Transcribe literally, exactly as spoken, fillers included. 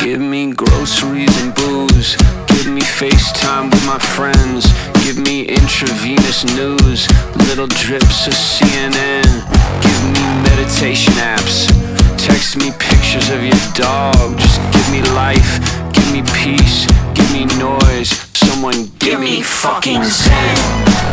Give me groceries and booze. Give me FaceTime with my friends. Give me intravenous news. Little drips of C N N. Give me meditation apps. Text me pictures of your dog. Just give me life. Give me peace. Give me noise. Someone give me fucking zen.